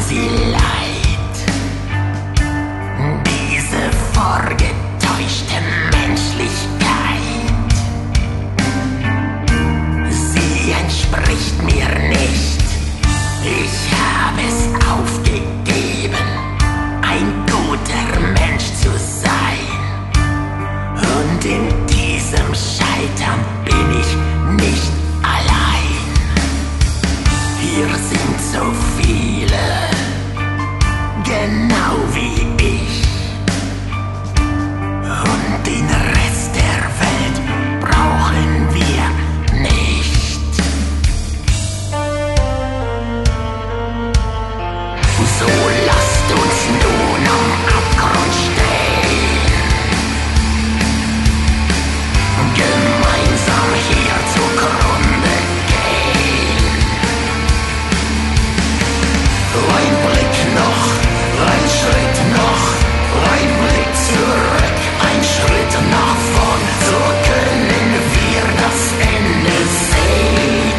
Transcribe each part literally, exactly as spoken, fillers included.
sie leid. Diese vorgetäuschte Menschlichkeit, sie entspricht mir nicht. Ich habe es aufgegeben, ein guter Mensch zu sein. Und in diesem Scheitern bin ich nicht allein. Hier sind so viele, genau wie ich. Und den Rest der Welt brauchen wir nicht. So lasst uns nun am Abgrund stehen, gemeinsam hier zugrunde gehen. Ein Blick noch, ein Schritt noch, ein Blick zurück, ein Schritt nach vorn, so können wir das Ende sehen.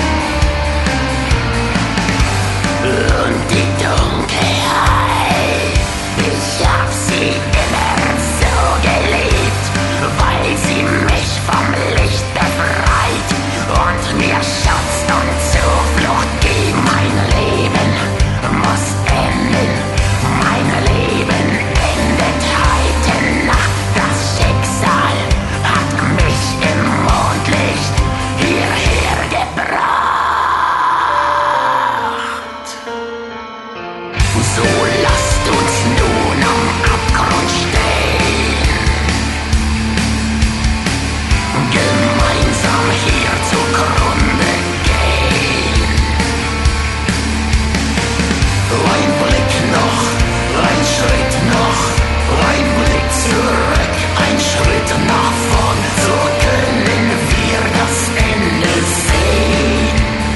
Und die Dunkelheit, ich hab sie immer so geliebt, weil sie mich vom Licht befreit und mir Schutz und Zuflucht gibt. Mein Leben muss enden, mein Leben endet heute Nacht. Das Schicksal hat mich im Mondlicht hierher gebracht. So lasst uns nun am Abgrund stehen, gemeinsam hier zugrunde gehen. Ein Blick noch, ein Schritt noch, ein Blick zurück, ein Schritt nach vorn, so können wir das Ende sehen.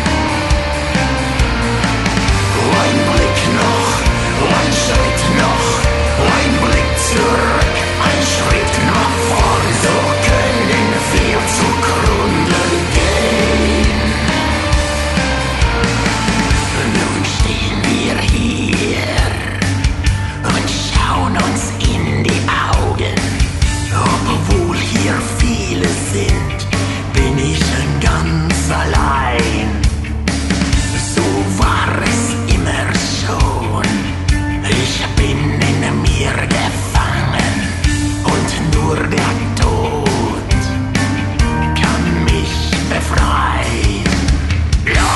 Ein Blick noch, ein Schritt noch, ein Blick zurück, ein Schritt nach vorn, so können wir zugrunde gehen. Nun stehen wir hier und schauen uns in die Augen. Obwohl hier viele sind, bin ich ganz allein. So war es immer schon. Ich bin in mir gefangen und nur der Tod kann mich befreien. Ja.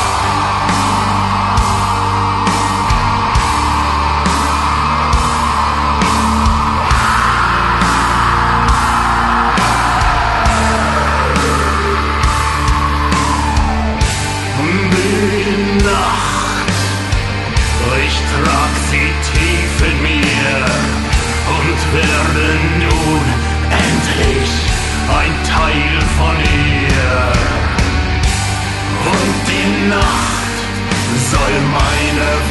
Die Nacht, ich trag sie tief in mir und werde nun endlich ein Teil von ihr. Und die Nacht soll meine